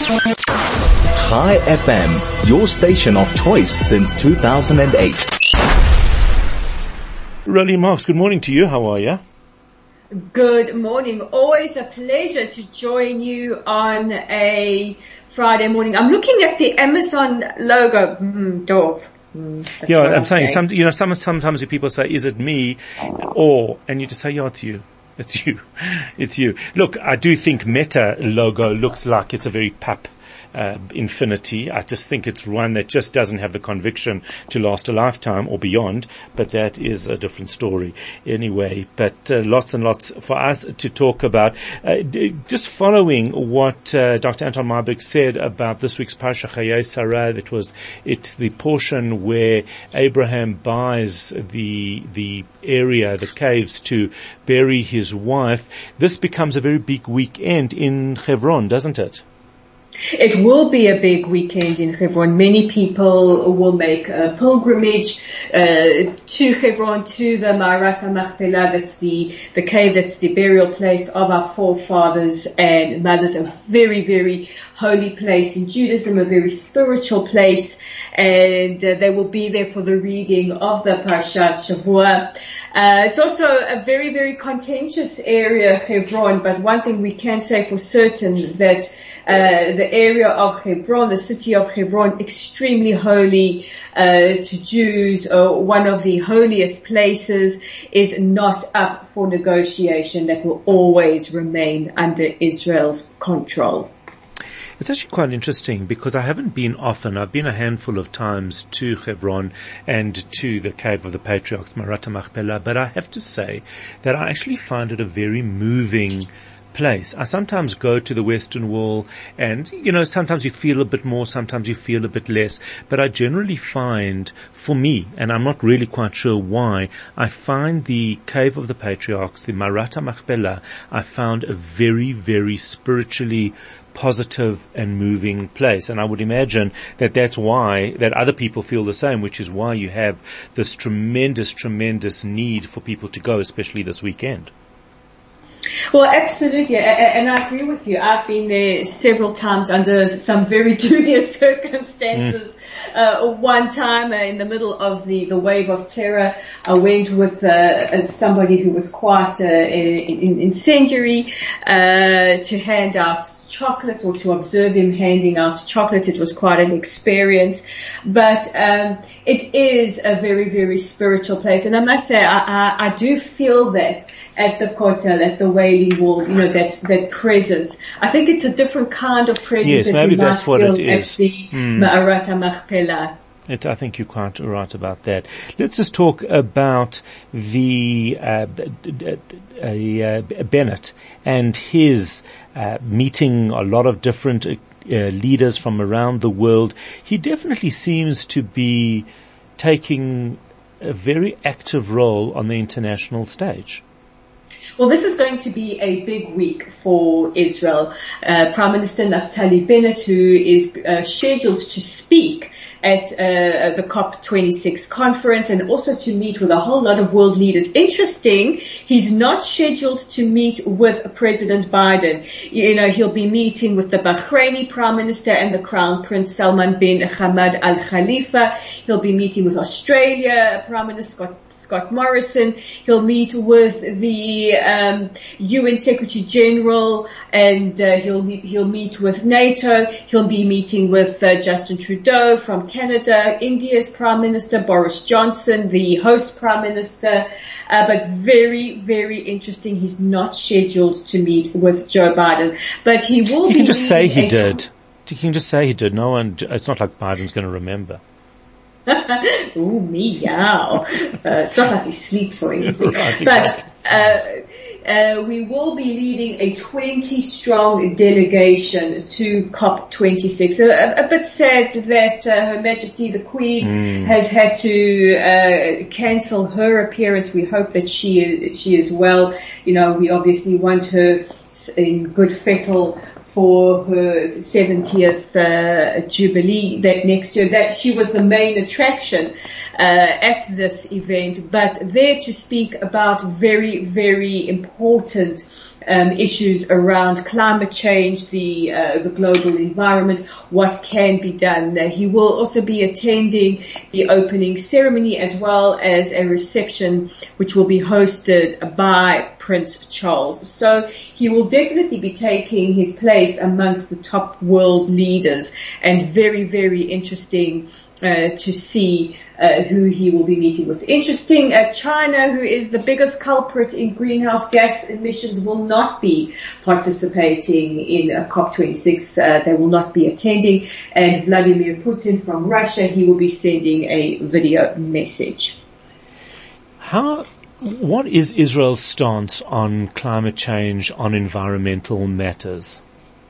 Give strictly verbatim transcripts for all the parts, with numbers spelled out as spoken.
Chai F M, your station of choice since two thousand eight. Rolly Marks, good morning to you. How are you? Good morning. Always a pleasure to join you on a Friday morning. I'm looking at the Amazon logo. Mm, Dov. Mm, yeah, I'm saying, some, you know, some, sometimes people say, is it me? Or, and you just say, yeah, it's you. It's you. It's you. Look, I do think Meta logo looks like it's a very pap Uh, infinity. I just think it's one that just doesn't have the conviction to last a lifetime or beyond, but that is a different story anyway. But uh, lots and lots for us to talk about. Uh, d- just following what uh, Doctor Anton Marburg said about this week's Parsha Chayei Sarah, it was, it's the portion where Abraham buys the, the area, the caves to bury his wife. This becomes a very big weekend in Hebron, doesn't it? It will be a big weekend in Hebron. Many people will make a pilgrimage uh, to Hebron, to the Ma'arat HaMachpelah. That's the the cave, that's the burial place of our forefathers and mothers. A very, very holy place in Judaism, a very spiritual place, and uh, they will be there for the reading of the Parshat Shavua. Uh, it's also a very, very contentious area, Hebron, but one thing we can say for certain that uh, the area of Hebron, the city of Hebron, extremely holy uh, to Jews, uh, one of the holiest places, is not up for negotiation. That will always remain under Israel's control. It's actually quite interesting because I haven't been often. I've been a handful of times to Hebron and to the Cave of the Patriarchs, Ma'arat HaMachpelah, but I have to say that I actually find it a very moving place. I sometimes go to the Western Wall and, you know, sometimes you feel a bit more, sometimes you feel a bit less, but I generally find, for me, and I'm not really quite sure why, I find the Cave of the Patriarchs, the Ma'arat HaMachpelah, I found a very, very spiritually positive and moving place. And I would imagine that that's why, that other people feel the same, which is why you have this tremendous, tremendous need for people to go, especially this weekend. Well, absolutely, and I agree with you. I've been there several times under some very dubious circumstances. Mm. Uh, one time uh, in the middle of the, the wave of terror, I went with uh, somebody who was quite uh, incendiary uh, to hand out chocolate, or to observe him handing out chocolate. It was quite an experience, but um, it is a very, very spiritual place. And I must say, I, I, I do feel that at the Kotel, at the Wailing Wall, you know, that, that presence. I think it's a different kind of presence. Yes, that maybe we that's might what feel it is. At the mm. Ma'arat HaMachpelah. It, I think you're quite right about that. Let's just talk about the uh, uh, Bennett and his uh, meeting a lot of different uh, leaders from around the world. He definitely seems to be taking a very active role on the international stage. Well, this is going to be a big week for Israel. Uh, Prime Minister Naftali Bennett, who is uh, scheduled to speak at uh, the COP twenty-six conference and also to meet with a whole lot of world leaders. Interesting, he's not scheduled to meet with President Biden. You know, he'll be meeting with the Bahraini Prime Minister and the Crown Prince Salman bin Hamad Al Khalifa. He'll be meeting with Australia Prime Minister Scott Scott Morrison. He'll meet with the um, U N Secretary General, and uh, he'll he'll meet with NATO. He'll be meeting with uh, Justin Trudeau from Canada, India's Prime Minister Boris Johnson, the host Prime Minister. Uh, but very, very interesting. He's not scheduled to meet with Joe Biden, but he will. You be can just say he a did. You can just say he did. No one. It's not like Biden's going to remember. Ooh, meow. Uh, it's not like he sleeps or anything. Right, but exactly. uh, uh, we will be leading a twenty-strong delegation to COP twenty-six. A, a bit sad that uh, Her Majesty the Queen mm. has had to uh, cancel her appearance. We hope that she is, she is well. You know, we obviously want her in good fettle for her seventieth uh, Jubilee that next year. That she was the main attraction uh, at this event, but there to speak about very, very important um, issues around climate change, the uh, the global environment, what can be done. Uh, he will also be attending the opening ceremony as well as a reception which will be hosted by Prince Charles. So he will definitely be taking his place amongst the top world leaders, and very, very interesting Uh, to see uh, who he will be meeting with. Interesting, uh, China, who is the biggest culprit in greenhouse gas emissions, will not be participating in uh, COP twenty-six. Uh, they will not be attending. And Vladimir Putin from Russia, he will be sending a video message. How, what is Israel's stance on climate change, on environmental matters?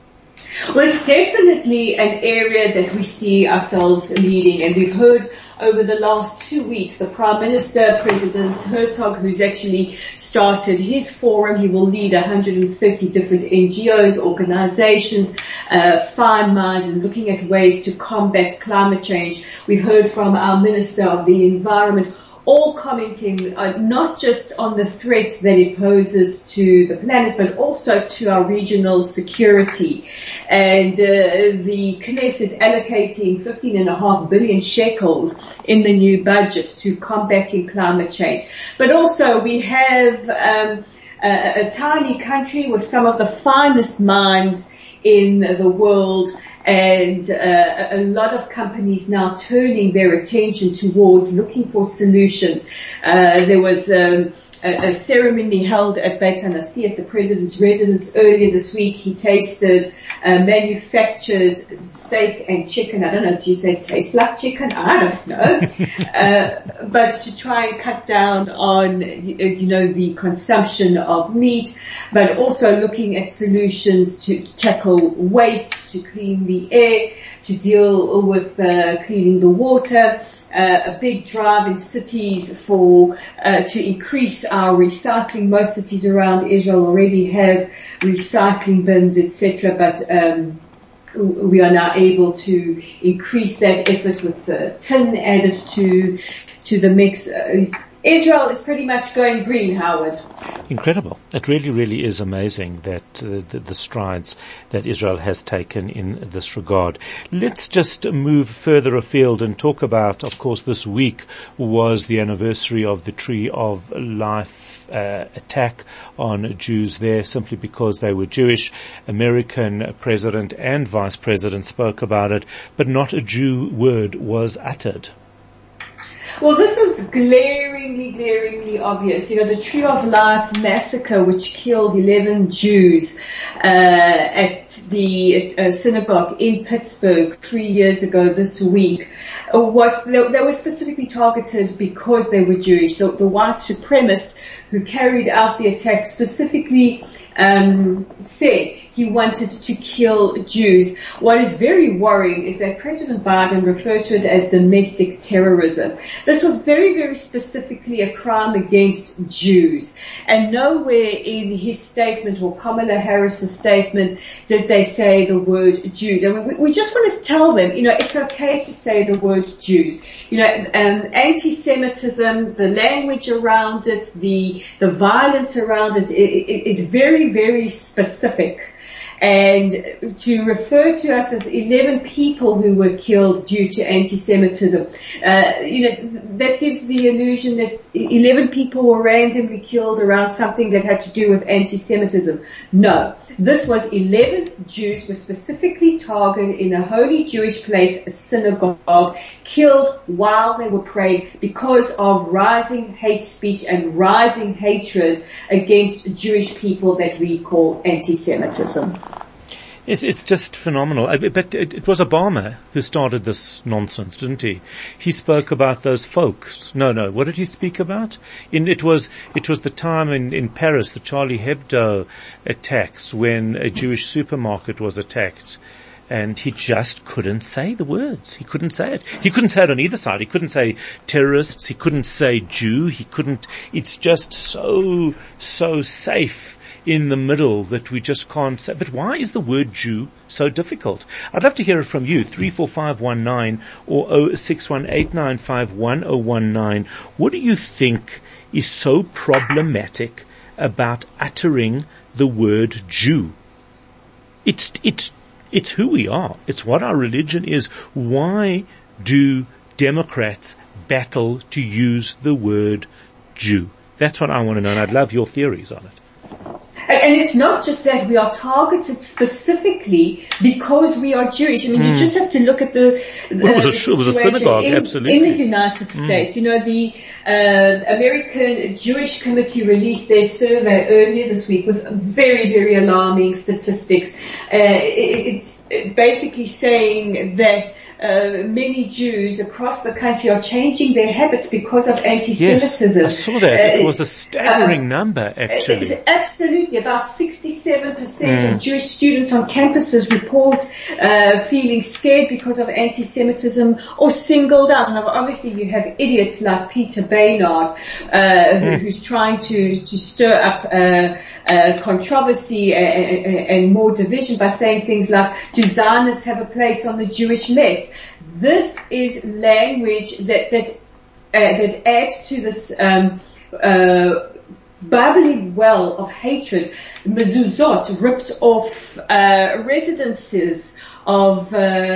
Well, it's definitely an area that we see ourselves leading, and we've heard over the last two weeks the Prime Minister, President Herzog, who's actually started his forum. He will lead one hundred thirty different N G Os, organizations, uh, fine minds, and looking at ways to combat climate change. We've heard from our Minister of the Environment, all commenting uh, not just on the threat that it poses to the planet, but also to our regional security. And uh, the Knesset allocating fifteen and a half billion shekels in the new budget to combating climate change. But also we have um, a, a tiny country with some of the finest minds in the world, and uh, a lot of companies now turning their attention towards looking for solutions. Uh, there was um, a, a ceremony held at Beit HaNasi at the President's residence earlier this week. He tasted uh, manufactured steak and chicken. I don't know, do you say taste like chicken? I don't know. uh, but to try and cut down on, you know, the consumption of meat, but also looking at solutions to tackle waste, to clean the air, to deal with uh, cleaning the water. Uh, a big drive in cities for uh, to increase our recycling. Most cities around Israel already have recycling bins, et cetera, but um, we are now able to increase that effort with the tin added to to the mix. Uh, Israel is pretty much going green, Howard. Incredible. It really, really is amazing that uh, the, the strides that Israel has taken in this regard. Let's just move further afield and talk about, of course, this week was the anniversary of the Tree of Life uh, attack on Jews there simply because they were Jewish. American president and vice president spoke about it, but not a Jew word was uttered. Well, this is glaringly, glaringly obvious. You know, the Tree of Life massacre, which killed eleven Jews uh, at the uh, synagogue in Pittsburgh three years ago this week, uh, was they, they were specifically targeted because they were Jewish. The, the white supremacist who carried out the attack specifically um, said he wanted to kill Jews. What is very worrying is that President Biden referred to it as domestic terrorism. This was very, very specifically a crime against Jews. And nowhere in his statement or Kamala Harris's statement did they say the word Jews. And we, we just want to tell them, you know, it's okay to say the word Jews. You know, um, anti-Semitism, the language around it, the the violence around it, it, it is very, very specific. And to refer to us as eleven people who were killed due to anti-Semitism, uh, you know, that gives the illusion that eleven people were randomly killed around something that had to do with anti-Semitism. No, this was eleven Jews were specifically targeted in a holy Jewish place, a synagogue, killed while they were praying because of rising hate speech and rising hatred against Jewish people that we call anti-Semitism. It's, it's just phenomenal. But it, it was Obama who started this nonsense, didn't he? He spoke about those folks. No, no. What did he speak about? In, it was it was the time in, in Paris, the Charlie Hebdo attacks, when a Jewish supermarket was attacked. And he just couldn't say the words. He couldn't say it. He couldn't say it on either side. He couldn't say terrorists. He couldn't say Jew. He couldn't. It's just so, so safe in the middle that we just can't say. But why is the word Jew so difficult? I'd love to hear it from you. three four five one nine or oh six one eight nine five one oh one nine. What do you think is so problematic about uttering the word Jew. It's, it's, it's who we are. It's what our religion is. Why do Democrats battle to use the word Jew? That's what I want to know, and I'd love your theories on it. And it's not just that we are targeted specifically because we are Jewish. I mean, mm. you just have to look at the, the well, it, was a, it was a synagogue, in, absolutely. in the United States. Mm. You know, the uh, American Jewish Committee released their survey earlier this week with very, very alarming statistics. Uh, it, it's basically saying that Uh, many Jews across the country are changing their habits because of anti-Semitism. Yes, I saw that. Uh, it was a staggering uh, number, actually. It's absolutely. About sixty-seven percent mm. of Jewish students on campuses report uh, feeling scared because of anti-Semitism or singled out. And obviously you have idiots like Peter Baynard, uh, mm. who's trying to, to stir up uh, uh, controversy and, and, and more division by saying things like, do Zionists have a place on the Jewish left? This is language that that uh, that adds to this um, uh, bubbling well of hatred. Mezuzot ripped off uh, residences of uh,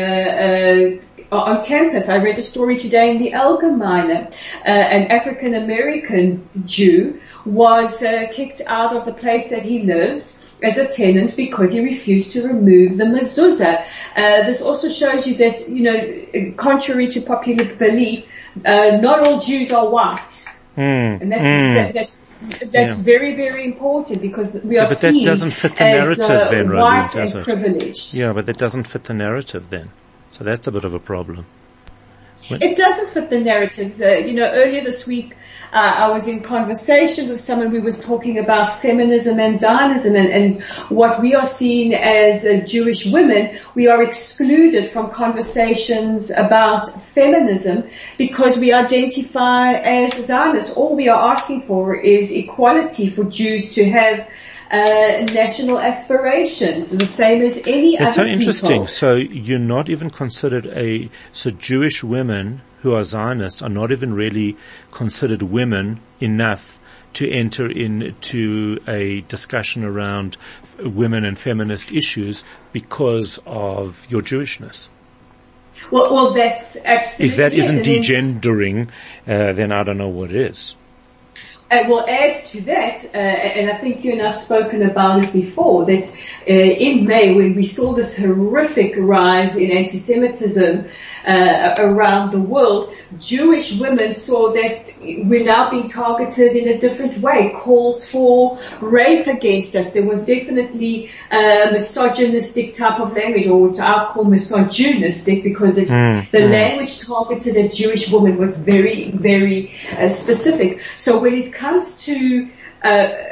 uh, on campus. I read a story today in the Allgemeine. Uh, an African American Jew was uh, kicked out of the place that he lived as a tenant because he refused to remove the mezuzah. Uh, this also shows you that, you know, contrary to popular belief, uh, not all Jews are white. Mm. And that's, mm. that, that's, that's yeah. very, very important because we are yeah, but seen that doesn't fit the as narrative uh, then, white Radu, does and it? privileged. Yeah, but that doesn't fit the narrative then. So that's a bit of a problem. When it doesn't fit the narrative. Uh, you know, earlier this week, uh, I was in conversation with someone who was talking about feminism and Zionism and, and what we are seeing as uh, Jewish women. We are excluded from conversations about feminism because we identify as Zionists. All we are asking for is equality for Jews to have Uh, national aspirations, the same as any It's other so interesting. people. So you're not even considered a, so Jewish women who are Zionists are not even really considered women enough to enter into a discussion around women and feminist issues because of your Jewishness. Well, well, that's absolutely. If that yes. isn't And then, degendering, uh, then I don't know what is. Uh, well, add to that, uh, and I think you and I have spoken about it before, that uh, in May when we saw this horrific rise in anti-Semitism uh, around the world, Jewish women saw that we're now being targeted in a different way. Calls for rape against us. There was definitely a misogynistic type of language, or what I call misogynistic, because it, mm, the mm. language targeted at Jewish women was very, very uh, specific. So when it comes to uh,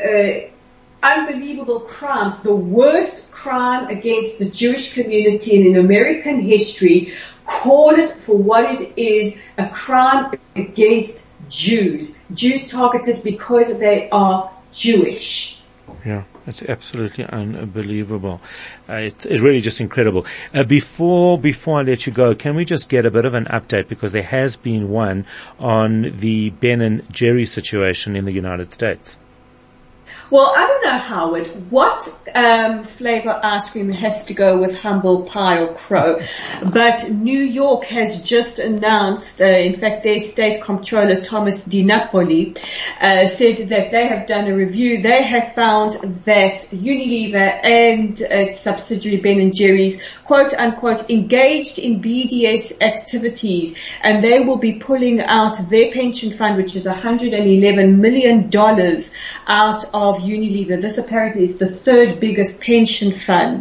uh, unbelievable crimes, the worst crime against the Jewish community in American history, call it for what it is, a crime against Jews. Jews targeted because they are Jewish. Yeah, it's absolutely unbelievable. Uh, it, it's really just incredible. Uh, before before I let you go, can we just get a bit of an update, because there has been one on the Ben and Jerry situation in the United States? Well, I don't know, Howard, what um, flavor ice cream has to go with humble pie or crow, but New York has just announced, uh, in fact, their state comptroller, Thomas DiNapoli, uh, said that they have done a review. They have found that Unilever and its subsidiary Ben and Jerry's, quote unquote, engaged in B D S activities, and they will be pulling out their pension fund, which is one hundred eleven million dollars, out of Unilever. This apparently is the third biggest pension fund.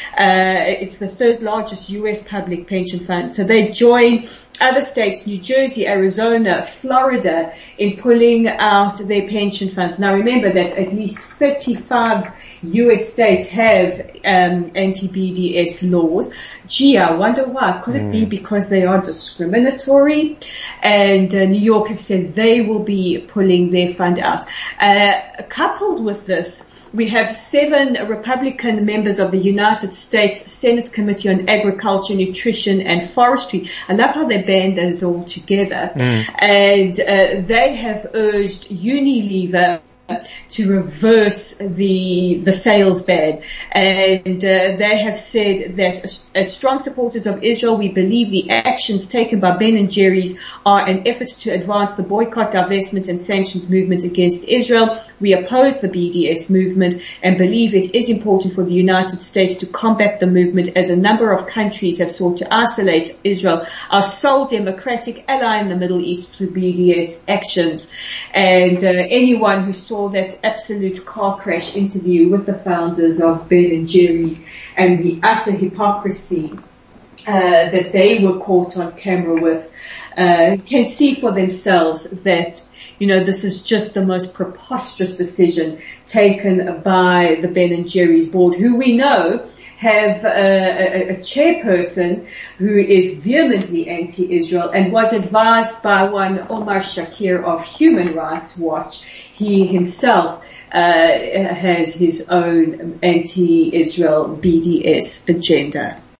Uh, it's the third largest U S public pension fund. So they join other states, New Jersey, Arizona, Florida, in pulling out their pension funds. Now remember that at least thirty-five U S states have um, anti-B D S laws. Gee, I wonder why. Could it mm. be because they are discriminatory? And uh, New York have said they will be pulling their fund out. Uh, coupled with this, we have seven Republican members of the United States Senate Committee on Agriculture, Nutrition and Forestry. I love how they band those all together. Mm. And uh, they have urged Unilever to reverse the the sales ban, and uh, they have said that as, as strong supporters of Israel, we believe the actions taken by Ben and Jerry's are an effort to advance the boycott, divestment and sanctions movement against Israel. We oppose the B D S movement and believe it is important for the United States to combat the movement, as a number of countries have sought to isolate Israel, our sole democratic ally in the Middle East, through B D S actions. And uh, anyone who saw that absolute car crash interview with the founders of Ben and Jerry and the utter hypocrisy uh, that they were caught on camera with uh, can see for themselves that, you know, this is just the most preposterous decision taken by the Ben and Jerry's board, who we know have a, a, a chairperson who is vehemently anti-Israel and was advised by one Omar Shakir of Human Rights Watch. He himself uh, has his own anti-Israel B D S agenda.